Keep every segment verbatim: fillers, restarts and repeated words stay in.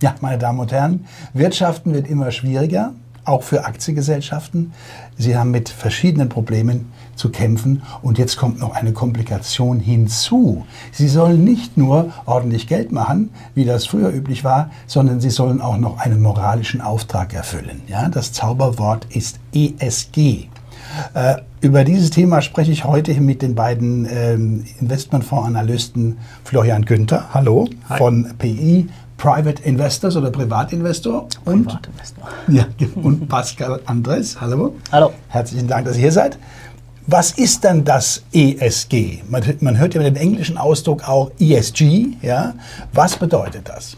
Ja, meine Damen und Herren, Wirtschaften wird immer schwieriger, auch für Aktiengesellschaften. Sie haben mit verschiedenen Problemen zu kämpfen und jetzt kommt noch eine Komplikation hinzu. Sie sollen nicht nur ordentlich Geld machen, wie das früher üblich war, sondern sie sollen auch noch einen moralischen Auftrag erfüllen. Ja, das Zauberwort ist E S G. Äh, über dieses Thema spreche ich heute mit den beiden ähm, Investmentfondsanalysten Florian Günther, hallo, Hi. Von P I, Private Investors oder Privatinvestor. Und, Privatinvestor. Ja, und Pascal Andres, hallo. Hallo. Herzlichen Dank, dass ihr hier seid. Was ist denn das E S G? Man, man hört ja mit dem englischen Ausdruck auch E S G. Ja? Was bedeutet das?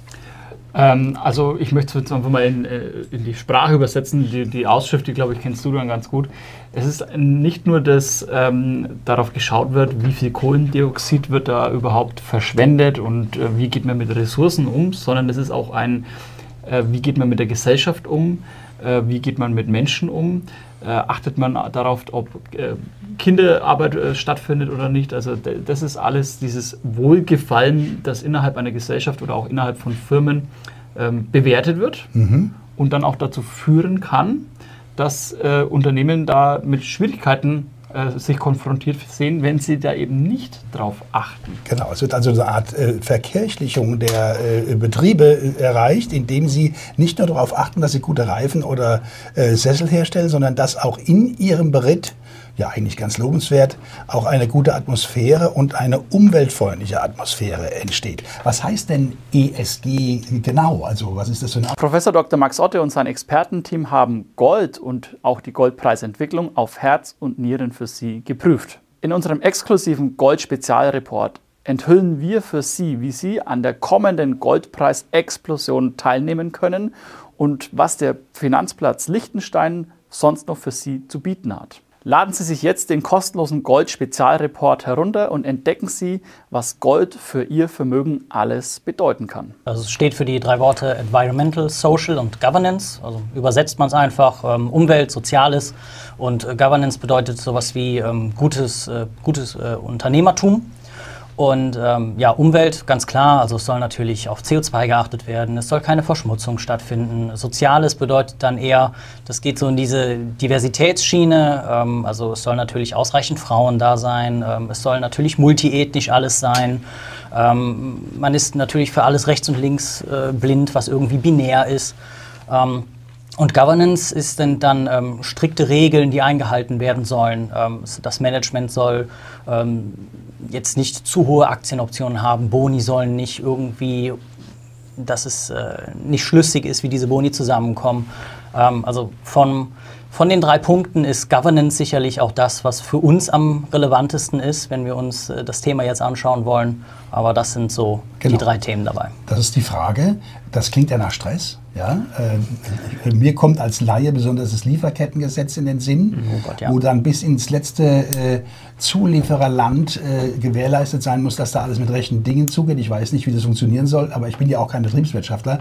Ähm, also ich möchte es jetzt einfach mal in, in die Sprache übersetzen. Die, die Ausschrift, die glaube ich kennst du dann ganz gut. Es ist nicht nur, dass ähm, darauf geschaut wird, wie viel Kohlendioxid wird da überhaupt verschwendet und äh, wie geht man mit Ressourcen um, sondern es ist auch ein, äh, wie geht man mit der Gesellschaft um, äh, wie geht man mit Menschen um, äh, achtet man darauf, ob äh, Kinderarbeit äh, stattfindet oder nicht. Also das ist alles dieses Wohlgefallen, das innerhalb einer Gesellschaft oder auch innerhalb von Firmen ähm, bewertet wird mhm. und dann auch dazu führen kann, dass äh, Unternehmen da mit Schwierigkeiten äh, sich konfrontiert sehen, wenn sie da eben nicht drauf achten. Genau, es wird also eine Art äh, Verkirchlichung der äh, Betriebe äh, erreicht, indem sie nicht nur darauf achten, dass sie gute Reifen oder äh, Sessel herstellen, sondern dass auch in ihrem Beritt, ja eigentlich ganz lobenswert, auch eine gute Atmosphäre und eine umweltfreundliche Atmosphäre entsteht. Was heißt denn E S G genau? Also was ist das für eine... Professor Doktor Max Otte und sein Expertenteam haben Gold und auch die Goldpreisentwicklung auf Herz und Nieren für Sie geprüft. In unserem exklusiven Gold-Spezialreport enthüllen wir für Sie, wie Sie an der kommenden Goldpreisexplosion teilnehmen können und was der Finanzplatz Liechtenstein sonst noch für Sie zu bieten hat. Laden Sie sich jetzt den kostenlosen Gold-Spezialreport herunter und entdecken Sie, was Gold für Ihr Vermögen alles bedeuten kann. Also es steht für die drei Worte Environmental, Social und Governance. Also übersetzt man es einfach ähm, Umwelt, Soziales und äh, Governance bedeutet sowas wie ähm, gutes, äh, gutes äh, Unternehmertum. Und ähm, ja, Umwelt, ganz klar, also es soll natürlich auf C O zwei geachtet werden, es soll keine Verschmutzung stattfinden. Soziales bedeutet dann eher, das geht so in diese Diversitätsschiene, ähm, also es soll natürlich ausreichend Frauen da sein, ähm, es soll natürlich multiethnisch alles sein. Ähm, man ist natürlich für alles rechts und links äh, blind, was irgendwie binär ist. Ähm, Und Governance ist dann, dann ähm, strikte Regeln, die eingehalten werden sollen. Ähm, das Management soll ähm, jetzt nicht zu hohe Aktienoptionen haben. Boni sollen nicht irgendwie, dass es äh, nicht schlüssig ist, wie diese Boni zusammenkommen. Ähm, also von, von den drei Punkten ist Governance sicherlich auch das, was für uns am relevantesten ist, wenn wir uns äh, das Thema jetzt anschauen wollen. Aber das sind so genau. die drei Themen dabei. Das ist die Frage. Das klingt ja nach Stress. Ja, äh, mir kommt als Laie besonders das Lieferkettengesetz in den Sinn, oh Gott, ja. wo dann bis ins letzte äh, Zuliefererland äh, gewährleistet sein muss, dass da alles mit rechten Dingen zugeht. Ich weiß nicht, wie das funktionieren soll, aber ich bin ja auch kein Betriebswirtschaftler.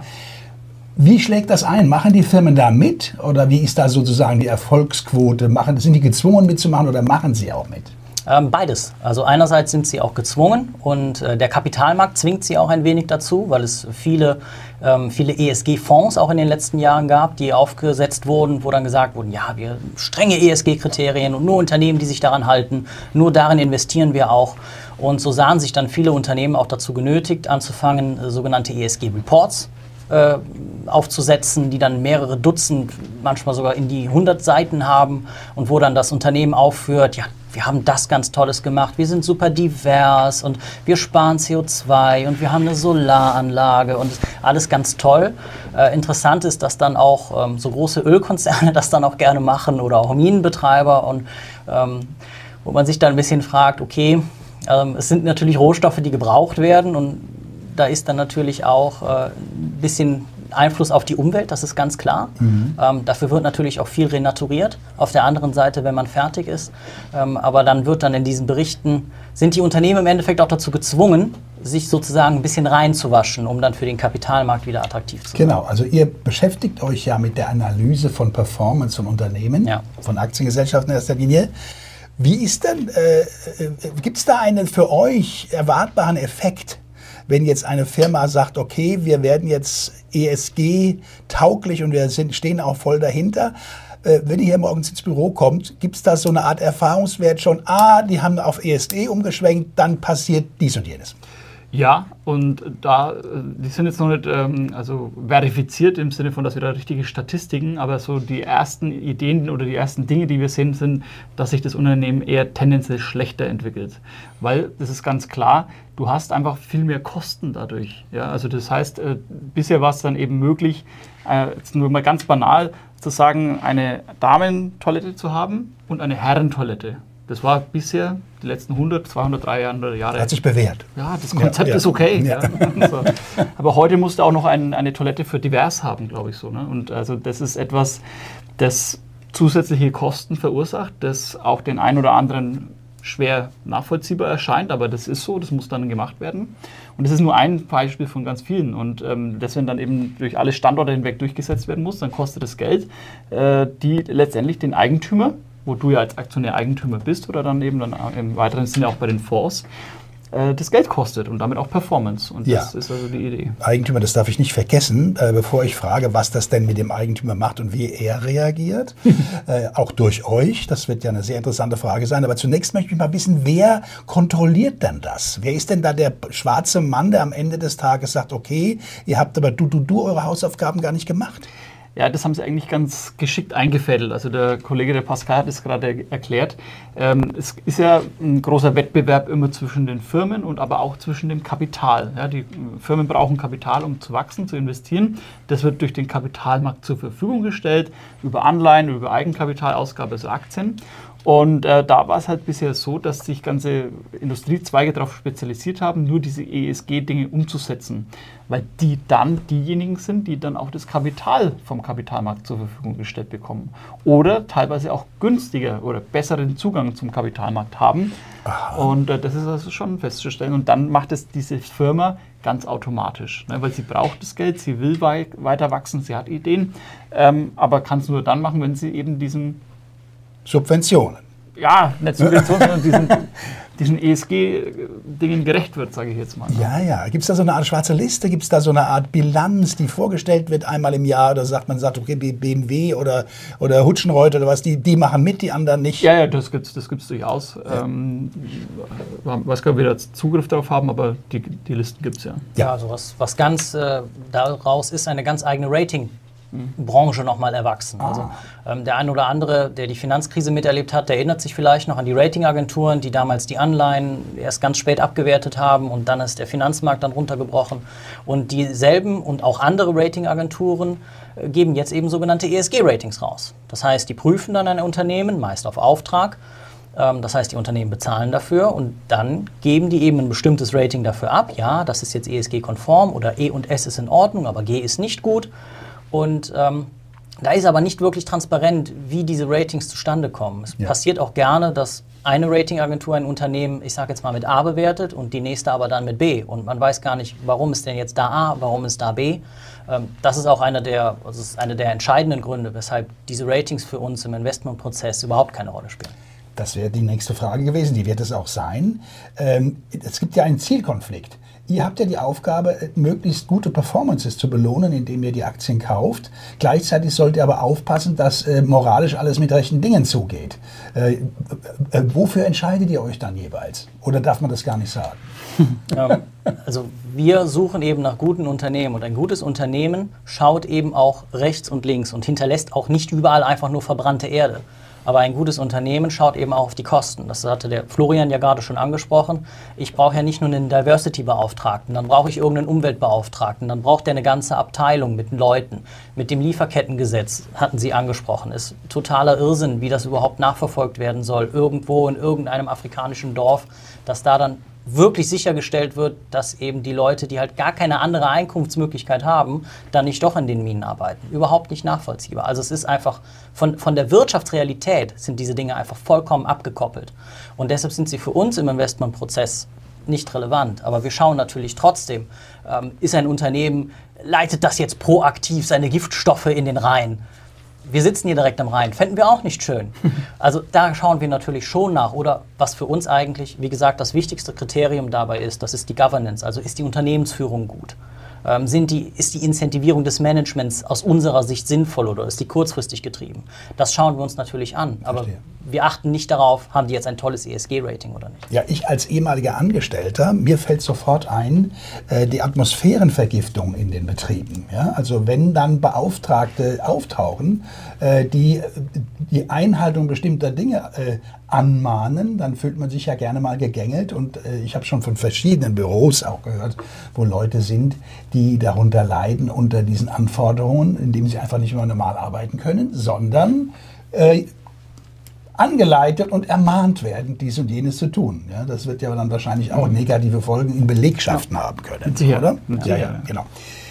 Wie schlägt das ein? Machen die Firmen da mit oder wie ist da sozusagen die Erfolgsquote? Machen, sind die gezwungen mitzumachen oder machen sie auch mit? Ähm, beides. Also einerseits sind sie auch gezwungen und äh, der Kapitalmarkt zwingt sie auch ein wenig dazu, weil es viele, ähm, viele E S G-Fonds auch in den letzten Jahren gab, die aufgesetzt wurden, wo dann gesagt wurde, ja, wir strenge E S G-Kriterien und nur Unternehmen, die sich daran halten, nur darin investieren wir auch. Und so sahen sich dann viele Unternehmen auch dazu genötigt, anzufangen, äh, sogenannte E S G-Reports äh, aufzusetzen, die dann mehrere Dutzend, manchmal sogar in die hundert Seiten haben und wo dann das Unternehmen aufführt, ja, wir haben das ganz Tolles gemacht, wir sind super divers und wir sparen C O zwei und wir haben eine Solaranlage und alles ganz toll. Äh, interessant ist, dass dann auch ähm, so große Ölkonzerne das dann auch gerne machen oder auch Minenbetreiber und ähm, wo man sich dann ein bisschen fragt, okay, ähm, es sind natürlich Rohstoffe, die gebraucht werden und da ist dann natürlich auch äh, ein bisschen Einfluss auf die Umwelt, das ist ganz klar. Mhm. Ähm, dafür wird natürlich auch viel renaturiert. Auf der anderen Seite, wenn man fertig ist. Ähm, aber dann wird dann in diesen Berichten, sind die Unternehmen im Endeffekt auch dazu gezwungen, sich sozusagen ein bisschen reinzuwaschen, um dann für den Kapitalmarkt wieder attraktiv zu werden. Genau, also ihr beschäftigt euch ja mit der Analyse von Performance von Unternehmen, ja. von Aktiengesellschaften in erster Linie. Wie ist denn, äh, gibt es da einen für euch erwartbaren Effekt, wenn jetzt eine Firma sagt, okay, wir werden jetzt E S G-tauglich und wir sind, stehen auch voll dahinter. Wenn ihr hier morgens ins Büro kommt, gibt es da so eine Art Erfahrungswert schon, ah, die haben auf E S G umgeschwenkt, dann passiert dies und jenes. Ja, und da, die sind jetzt noch nicht ähm, also verifiziert im Sinne von, dass wir da richtige Statistiken, aber so die ersten Ideen oder die ersten Dinge, die wir sehen, sind, dass sich das Unternehmen eher tendenziell schlechter entwickelt. Weil, das ist ganz klar, du hast einfach viel mehr Kosten dadurch. Ja? Also das heißt, äh, bisher war es dann eben möglich, äh, jetzt nur mal ganz banal zu sagen, eine Damentoilette zu haben und eine Herrentoilette. Das war bisher die letzten hundert, zweihundert, dreihundert Jahre. Hat sich bewährt. Ja, das Konzept ja, ja. ist okay. Ja. Ja. So. Aber heute musst du auch noch ein, eine Toilette für divers haben, glaube ich so. Ne? Und also das ist etwas, das zusätzliche Kosten verursacht, das auch den einen oder anderen schwer nachvollziehbar erscheint, aber das ist so, das muss dann gemacht werden. Und das ist nur ein Beispiel von ganz vielen. Und ähm, das, wenn dann eben durch alle Standorte hinweg durchgesetzt werden muss, dann kostet das Geld, äh, die letztendlich den Eigentümer, wo du ja als Aktionär Eigentümer bist oder dann eben dann im weiteren Sinne auch bei den Fonds, äh, das Geld kostet und damit auch Performance. Und das ja. ist also die Idee. Eigentümer, das darf ich nicht vergessen, äh, bevor ich frage, was das denn mit dem Eigentümer macht und wie er reagiert. äh, auch durch euch, das wird ja eine sehr interessante Frage sein. Aber zunächst möchte ich mal wissen, wer kontrolliert denn das? Wer ist denn da der schwarze Mann, der am Ende des Tages sagt, okay, ihr habt aber du, du, du eure Hausaufgaben gar nicht gemacht? Ja, das haben sie eigentlich ganz geschickt eingefädelt. Also der Kollege, der Pascal, hat es gerade erklärt. Ähm, es ist ja ein großer Wettbewerb immer zwischen den Firmen und aber auch zwischen dem Kapital. Ja, die Firmen brauchen Kapital, um zu wachsen, zu investieren. Das wird durch den Kapitalmarkt zur Verfügung gestellt, über Anleihen, über Eigenkapitalausgabe, also Aktien. Und äh, da war es halt bisher so, dass sich ganze Industriezweige darauf spezialisiert haben, nur diese E S G-Dinge umzusetzen, weil die dann diejenigen sind, die dann auch das Kapital vom Kapitalmarkt zur Verfügung gestellt bekommen oder teilweise auch günstiger oder besseren Zugang zum Kapitalmarkt haben. Aha. Und äh, das ist also schon festzustellen. Und dann macht es diese Firma ganz automatisch, ne, weil sie braucht das Geld, sie will wei- weiter wachsen, sie hat Ideen, ähm, aber kann es nur dann machen, wenn sie eben diesen Subventionen. Ja, nicht Subventionen, sondern diesen, diesen E S G-Dingen gerecht wird, sage ich jetzt mal. Ja, ja. Gibt es da so eine Art schwarze Liste? Gibt es da so eine Art Bilanz, die vorgestellt wird einmal im Jahr? Oder sagt man, sagt, okay, B M W oder, oder Hutschenreuth oder was, die, die machen mit, die anderen nicht? Ja, ja, das gibt es das gibt's durchaus. Ja. Ähm, ich weiß gar nicht, ob wir da Zugriff darauf haben, aber die, die Listen gibt es ja. Ja, also was, was ganz äh, daraus ist, eine ganz eigene Rating. Branche nochmal erwachsen. Ah. Also ähm, der ein oder andere, der die Finanzkrise miterlebt hat, der erinnert sich vielleicht noch an die Ratingagenturen, die damals die Anleihen erst ganz spät abgewertet haben und dann ist der Finanzmarkt dann runtergebrochen. Und dieselben und auch andere Ratingagenturen äh, geben jetzt eben sogenannte E S G-Ratings raus. Das heißt, die prüfen dann ein Unternehmen, meist auf Auftrag. Ähm, das heißt, die Unternehmen bezahlen dafür und dann geben die eben ein bestimmtes Rating dafür ab. Ja, das ist jetzt E S G-konform oder E und S ist in Ordnung, aber G ist nicht gut. Und ähm, da ist aber nicht wirklich transparent, wie diese Ratings zustande kommen. Es ja. passiert auch gerne, dass eine Ratingagentur ein Unternehmen, ich sage jetzt mal mit A bewertet und die nächste aber dann mit B. Und man weiß gar nicht, warum ist denn jetzt da A, warum ist da B. Ähm, das ist auch einer der, also ist eine der entscheidenden Gründe, weshalb diese Ratings für uns im Investmentprozess überhaupt keine Rolle spielen. Das wäre die nächste Frage gewesen, die wird es auch sein. Ähm, es gibt ja einen Zielkonflikt. Ihr habt ja die Aufgabe, möglichst gute Performances zu belohnen, indem ihr die Aktien kauft. Gleichzeitig sollt ihr aber aufpassen, dass äh, moralisch alles mit rechten Dingen zugeht. Äh, äh, wofür entscheidet ihr euch dann jeweils? Oder darf man das gar nicht sagen? Ähm, also wir suchen eben nach guten Unternehmen und ein gutes Unternehmen schaut eben auch rechts und links und hinterlässt auch nicht überall einfach nur verbrannte Erde. Aber ein gutes Unternehmen schaut eben auch auf die Kosten. Das hatte der Florian ja gerade schon angesprochen. Ich brauche ja nicht nur einen Diversity-Beauftragten, dann brauche ich irgendeinen Umweltbeauftragten, dann braucht der eine ganze Abteilung mit Leuten. Mit dem Lieferkettengesetz hatten Sie angesprochen. Ist totaler Irrsinn, wie das überhaupt nachverfolgt werden soll. Irgendwo in irgendeinem afrikanischen Dorf, dass da dann wirklich sichergestellt wird, dass eben die Leute, die halt gar keine andere Einkunftsmöglichkeit haben, dann nicht doch in den Minen arbeiten. Überhaupt nicht nachvollziehbar. Also es ist einfach, von, von der Wirtschaftsrealität sind diese Dinge einfach vollkommen abgekoppelt. Und deshalb sind sie für uns im Investmentprozess nicht relevant. Aber wir schauen natürlich trotzdem, ähm, ist ein Unternehmen, leitet das jetzt proaktiv seine Giftstoffe in den Rhein? wir sitzen hier direkt am Rhein, fänden wir auch nicht schön. Also da schauen wir natürlich schon nach. Oder was für uns eigentlich, wie gesagt, das wichtigste Kriterium dabei ist, das ist die Governance, also ist die Unternehmensführung gut. Ähm, sind die, ist die Incentivierung des Managements aus unserer Sicht sinnvoll oder ist die kurzfristig getrieben? Das schauen wir uns natürlich an, aber Verstehe. wir achten nicht darauf, haben die jetzt ein tolles E S G-Rating oder nicht. Ja, ich als ehemaliger Angestellter, mir fällt sofort ein, äh, die Atmosphärenvergiftung in den Betrieben. Ja? Also wenn dann Beauftragte auftauchen, äh, die die Einhaltung bestimmter Dinge äh, anmahnen, dann fühlt man sich ja gerne mal gegängelt. Und äh, ich habe schon von verschiedenen Büros auch gehört, wo Leute sind, die darunter leiden unter diesen Anforderungen, indem sie einfach nicht mehr normal arbeiten können, sondern äh, angeleitet und ermahnt werden, dies und jenes zu tun. Ja, das wird ja dann wahrscheinlich auch negative Folgen in Belegschaften ja. haben können, Sicher. oder? Ja, ja, ja, genau.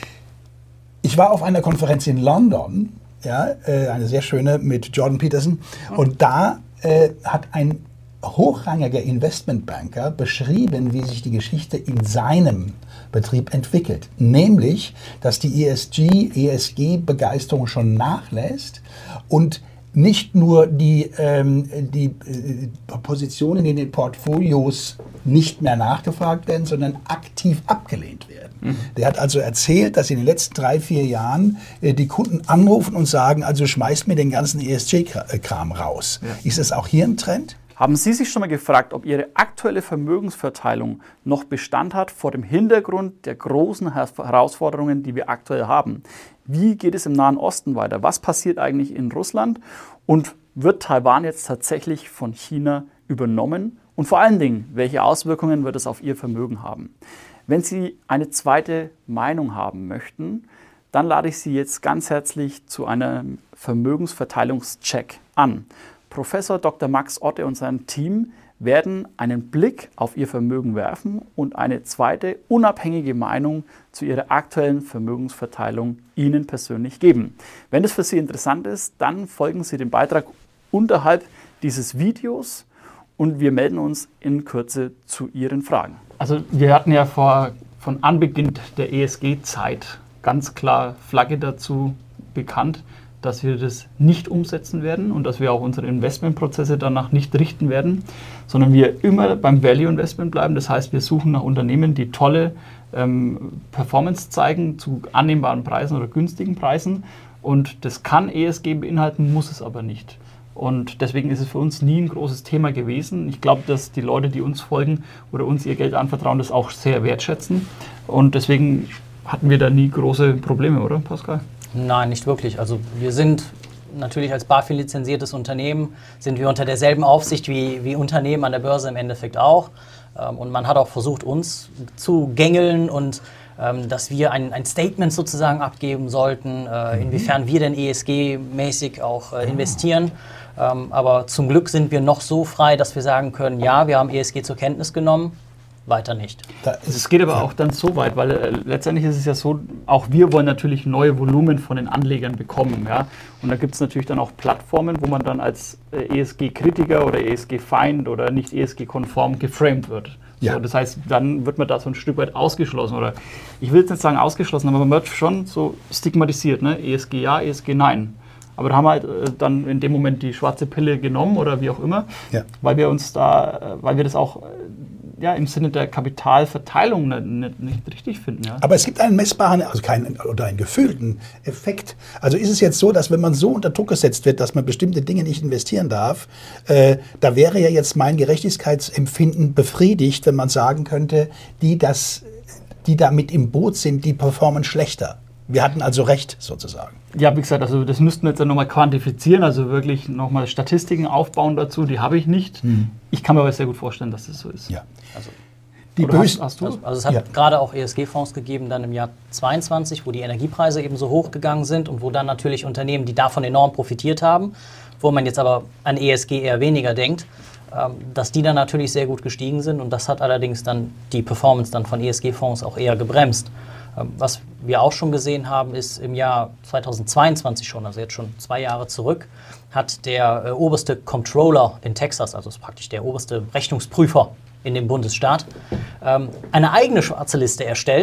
Ich war auf einer Konferenz in London, ja, äh, eine sehr schöne mit Jordan Peterson, und da äh, hat ein hochrangiger Investmentbanker beschrieben, wie sich die Geschichte in seinem Betrieb entwickelt. Nämlich, dass die E S G, E S G-Begeisterung schon nachlässt und nicht nur die, ähm, die äh, Positionen in den Portfolios nicht mehr nachgefragt werden, sondern aktiv abgelehnt werden. Mhm. Der hat also erzählt, dass in den letzten drei, vier Jahren äh, die Kunden anrufen und sagen, also schmeißt mir den ganzen E S G-Kram raus. Ja. Ist das auch hier ein Trend? Haben Sie sich schon mal gefragt, ob Ihre aktuelle Vermögensverteilung noch Bestand hat vor dem Hintergrund der großen Herausforderungen, die wir aktuell haben? Wie geht es im Nahen Osten weiter? Was passiert eigentlich in Russland? Und wird Taiwan jetzt tatsächlich von China übernommen? Und vor allen Dingen, welche Auswirkungen wird es auf Ihr Vermögen haben? Wenn Sie eine zweite Meinung haben möchten, dann lade ich Sie jetzt ganz herzlich zu einem Vermögensverteilungscheck an. Professor Doktor Max Otte und sein Team werden einen Blick auf Ihr Vermögen werfen und eine zweite unabhängige Meinung zu Ihrer aktuellen Vermögensverteilung Ihnen persönlich geben. Wenn das für Sie interessant ist, dann folgen Sie dem Beitrag unterhalb dieses Videos und wir melden uns in Kürze zu Ihren Fragen. Also wir hatten ja vor, von Anbeginn der E S G-Zeit ganz klar Flagge dazu bekannt, dass wir das nicht umsetzen werden und dass wir auch unsere Investmentprozesse danach nicht richten werden, sondern wir immer beim Value Investment bleiben. Das heißt, wir suchen nach Unternehmen, die tolle ähm, Performance zeigen zu annehmbaren Preisen oder günstigen Preisen. Und das kann E S G beinhalten, muss es aber nicht. Und deswegen ist es für uns nie ein großes Thema gewesen. Ich glaube, dass die Leute, die uns folgen oder uns ihr Geld anvertrauen, das auch sehr wertschätzen. Und deswegen hatten wir da nie große Probleme, oder Pascal? Nein, nicht wirklich. Also wir sind natürlich als BaFin lizenziertes Unternehmen, sind wir unter derselben Aufsicht wie, wie Unternehmen an der Börse im Endeffekt auch. Und man hat auch versucht, uns zu gängeln und ähm, dass wir ein, ein Statement sozusagen abgeben sollten, äh, mhm. inwiefern wir denn E S G-mäßig auch äh, investieren. Ähm, aber zum Glück sind wir noch so frei, dass wir sagen können, ja, wir haben E S G zur Kenntnis genommen. Weiter nicht. Es geht aber auch dann so weit, weil äh, letztendlich ist es ja so, auch wir wollen natürlich neue Volumen von den Anlegern bekommen. Ja? Und da gibt es natürlich dann auch Plattformen, wo man dann als äh, E S G-Kritiker oder E S G-Feind oder nicht E S G-konform geframed wird. Ja. So, das heißt, dann wird man da so ein Stück weit ausgeschlossen. Oder ich will jetzt nicht sagen ausgeschlossen, aber man wird schon so stigmatisiert. Ne? E S G ja, E S G nein. Aber da haben wir halt äh, dann in dem Moment die schwarze Pille genommen oder wie auch immer, ja. weil wir uns da, äh, weil wir das auch äh, ja, im Sinne der Kapitalverteilung nicht, nicht, nicht richtig finden. Ja. Aber es gibt einen messbaren, also keinen oder einen gefühlten Effekt. Also ist es jetzt so, dass wenn man so unter Druck gesetzt wird, dass man bestimmte Dinge nicht investieren darf, äh, da wäre ja jetzt mein Gerechtigkeitsempfinden befriedigt, wenn man sagen könnte, die, das, die da mit im Boot sind, die performen schlechter. Wir hatten also recht, sozusagen. Ja, wie gesagt, also das müssten wir jetzt nochmal quantifizieren, also wirklich nochmal Statistiken aufbauen dazu, die habe ich nicht. Hm. Ich kann mir aber sehr gut vorstellen, dass das so ist. Ja. Also, die hast, hast du? Also, also es hat ja. gerade auch E S G-Fonds gegeben, dann im Jahr zweiundzwanzig, wo die Energiepreise eben so hoch gegangen sind und wo dann natürlich Unternehmen, die davon enorm profitiert haben, wo man jetzt aber an E S G eher weniger denkt, ähm, dass die dann natürlich sehr gut gestiegen sind und das hat allerdings dann die Performance dann von E S G-Fonds auch eher gebremst. Was wir auch schon gesehen haben, ist im Jahr zweitausendzweiundzwanzig schon, also jetzt schon zwei Jahre zurück, hat der äh, oberste Comptroller in Texas, also ist praktisch der oberste Rechnungsprüfer in dem Bundesstaat, ähm, eine eigene schwarze Liste erstellt,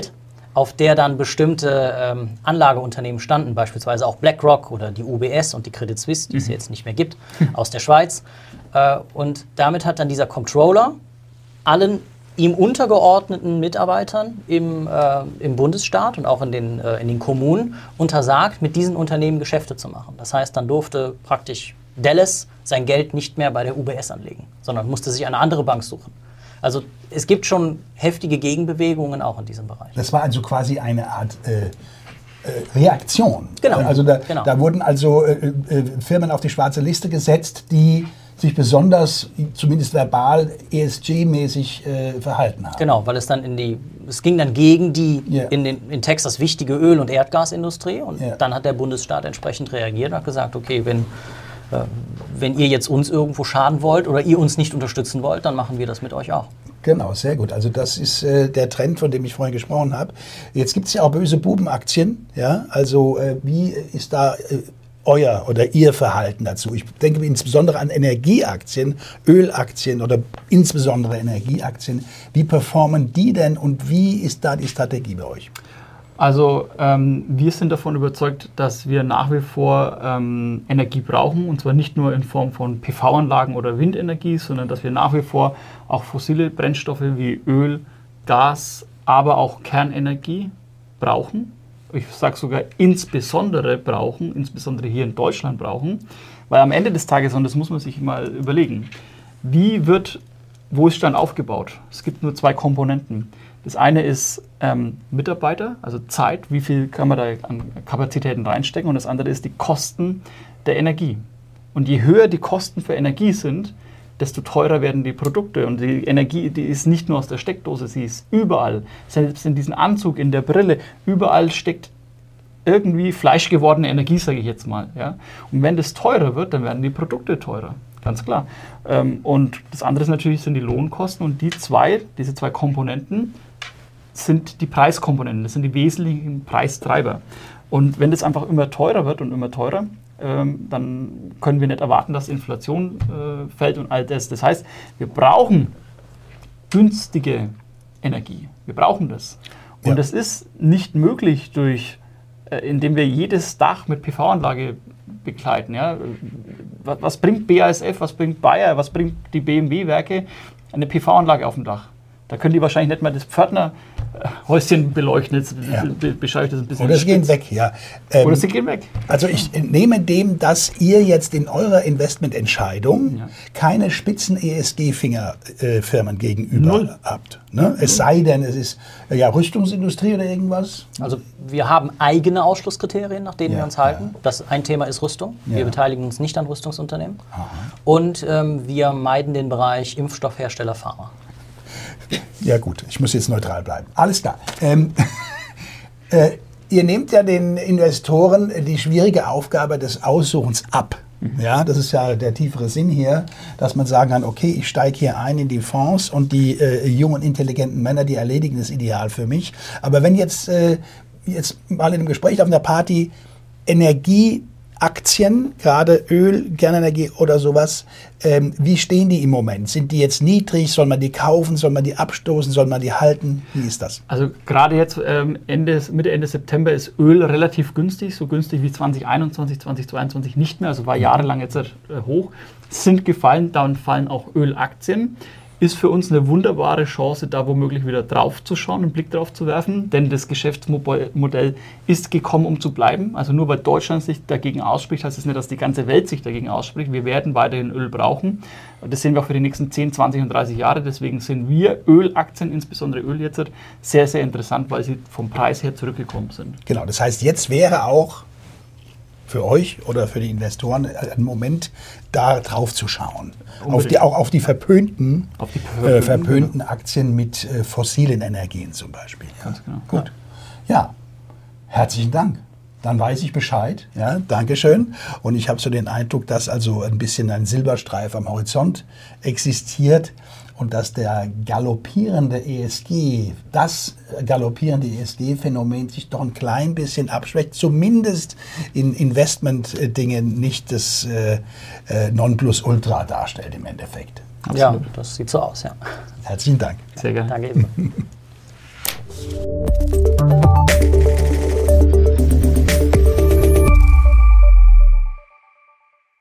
auf der dann bestimmte ähm, Anlageunternehmen standen, beispielsweise auch BlackRock oder die U B S und die Credit Suisse, die mhm. es jetzt nicht mehr gibt, aus der Schweiz. Äh, und damit hat dann dieser Controller allen ihm untergeordneten Mitarbeitern im, äh, im Bundesstaat und auch in den, äh, in den Kommunen untersagt, mit diesen Unternehmen Geschäfte zu machen. Das heißt, dann durfte praktisch Dallas sein Geld nicht mehr bei der U B S anlegen, sondern musste sich eine andere Bank suchen. Also es gibt schon heftige Gegenbewegungen auch in diesem Bereich. Das war also quasi eine Art äh, äh, Reaktion. Genau. Also da, genau. da wurden also äh, äh, Firmen auf die schwarze Liste gesetzt, die sich besonders, zumindest verbal, E S G-mäßig äh, verhalten haben. Genau, weil es dann in die, es ging dann gegen die yeah. in, den, in Texas wichtige Öl- und Erdgasindustrie und yeah. dann hat der Bundesstaat entsprechend reagiert und hat gesagt, okay, wenn, äh, wenn ihr jetzt uns irgendwo schaden wollt oder ihr uns nicht unterstützen wollt, dann machen wir das mit euch auch. Genau, sehr gut. Also das ist äh, der Trend, von dem ich vorhin gesprochen habe. Jetzt gibt es ja auch böse Bubenaktien. Ja? Also äh, wie ist da äh, euer oder ihr Verhalten dazu? Ich denke insbesondere an Energieaktien, Ölaktien oder insbesondere Energieaktien. Wie performen die denn und wie ist da die Strategie bei euch? Also ähm, wir sind davon überzeugt, dass wir nach wie vor ähm, Energie brauchen, und zwar nicht nur in Form von P V-Anlagen oder Windenergie, sondern dass wir nach wie vor auch fossile Brennstoffe wie Öl, Gas, aber auch Kernenergie brauchen. Ich sage sogar insbesondere brauchen, insbesondere hier in Deutschland brauchen, weil am Ende des Tages, und das muss man sich mal überlegen, wie wird Wohlstand aufgebaut? Es gibt nur zwei Komponenten. Das eine ist ähm, Mitarbeiter, also Zeit, wie viel kann man da an Kapazitäten reinstecken, und das andere ist die Kosten der Energie. Und je höher die Kosten für Energie sind, desto teurer werden die Produkte. Und die Energie, die ist nicht nur aus der Steckdose, sie ist überall. Selbst in diesem Anzug, in der Brille, überall steckt irgendwie fleischgewordene Energie, sage ich jetzt mal. Ja? Und wenn das teurer wird, dann werden die Produkte teurer. Ganz klar. Und das andere ist natürlich, sind die Lohnkosten. Und die zwei, diese zwei Komponenten sind die Preiskomponenten. Das sind die wesentlichen Preistreiber. Und wenn das einfach immer teurer wird und immer teurer, dann können wir nicht erwarten, dass Inflation äh, fällt und all das. Das heißt, wir brauchen günstige Energie. Wir brauchen das. Und ja. das ist nicht möglich, durch, äh, indem wir jedes Dach mit P V-Anlage begleiten. Ja? Was, was bringt B A S F, was bringt Bayer, was bringt die B M W-Werke eine P V-Anlage auf dem Dach? Da können die wahrscheinlich nicht mal das Pförtnerhäuschen beleuchten. Jetzt ja. beschreibe ich das ein bisschen. Oder sie gehen weg, ja. Ähm, Oder sie gehen weg. Also ich entnehme dem, dass ihr jetzt in eurer Investmententscheidung ja. keine spitzen E S G-Finger-Firmen gegenüber Null. habt. Ne? Es sei denn, es ist ja, Rüstungsindustrie oder irgendwas. Also wir haben eigene Ausschlusskriterien, nach denen ja, wir uns halten. Ja. Das ein Thema ist Rüstung. Ja. Wir beteiligen uns nicht an Rüstungsunternehmen. Aha. Und ähm, wir meiden den Bereich Impfstoffhersteller Pharma. Ja gut, ich muss jetzt neutral bleiben. Alles klar. Ähm, äh, ihr nehmt ja den Investoren die schwierige Aufgabe des Aussuchens ab. Mhm. Ja, das ist ja der tiefere Sinn hier, dass man sagen kann, okay, ich steige hier ein in die Fonds und die äh, jungen, intelligenten Männer, die erledigen das ideal für mich. Aber wenn jetzt, äh, jetzt mal in einem Gespräch auf einer Party Energie Aktien, gerade Öl, Kernenergie oder sowas, ähm, wie stehen die im Moment? Sind die jetzt niedrig? Soll man die kaufen? Soll man die abstoßen? Soll man die halten? Wie ist das? Also gerade jetzt ähm, Ende, Mitte, Ende September ist Öl relativ günstig, so günstig wie zwanzig einundzwanzig, zwanzig zweiundzwanzig nicht mehr, also war jahrelang jetzt äh, hoch, sind gefallen, dann fallen auch Ölaktien. Ist für uns eine wunderbare Chance, da womöglich wieder drauf zu schauen, einen Blick drauf zu werfen, denn das Geschäftsmodell ist gekommen, um zu bleiben. Also nur weil Deutschland sich dagegen ausspricht, heißt es nicht, dass die ganze Welt sich dagegen ausspricht. Wir werden weiterhin Öl brauchen. Das sehen wir auch für die nächsten zehn, zwanzig und dreißig Jahre. Deswegen sind wir Ölaktien, insbesondere Öl jetzt, sehr, sehr interessant, weil sie vom Preis her zurückgekommen sind. Genau, das heißt, jetzt wäre auch für euch oder für die Investoren ein Moment, da drauf zu schauen. Auf die, auch auf die verpönten, auf die verpönten, äh, verpönten Aktien mit äh, fossilen Energien zum Beispiel. Ja. Ganz genau. Gut. Ja, herzlichen Dank. Dann weiß ich Bescheid. Ja, Dankeschön. Und ich habe so den Eindruck, dass also ein bisschen ein Silberstreif am Horizont existiert und dass der galoppierende E S G, das galoppierende E S G-Phänomen sich doch ein klein bisschen abschwächt, zumindest in Investment-Dingen nicht das äh, äh, Nonplusultra darstellt im Endeffekt. Absolut. Ja, das sieht so aus, ja. Herzlichen Dank. Sehr gerne. Danke ebenso.